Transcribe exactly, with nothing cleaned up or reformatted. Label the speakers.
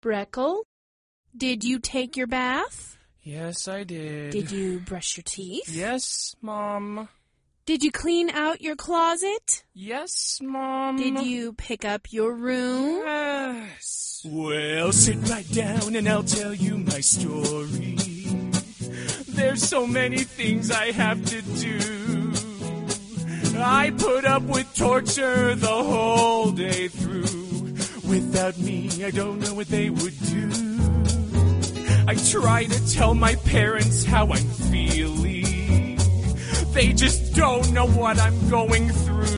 Speaker 1: Breckle, did you take your bath?
Speaker 2: Yes, I did.
Speaker 1: Did you brush your teeth?
Speaker 2: Yes, Mom.
Speaker 1: Did you clean out your closet?
Speaker 2: Yes, Mom.
Speaker 1: Did you pick up your room?
Speaker 2: Yes. Well, sit right down and I'll tell you my story. There's so many things I have to do. I put up with torture the whole day through. Without me, I don't know what they would do. I try to tell my parents how I'm feeling. They just don't know what I'm going through.